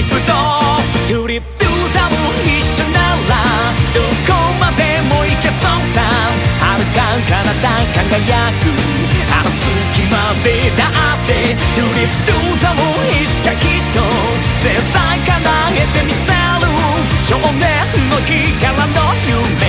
プとトゥリップトゥザム一緒ならどこまでも行けそうさ遥か彼方輝くあの月までだってトゥリップトゥザムいつかきっと絶対叶えてみせる少年の日からの夢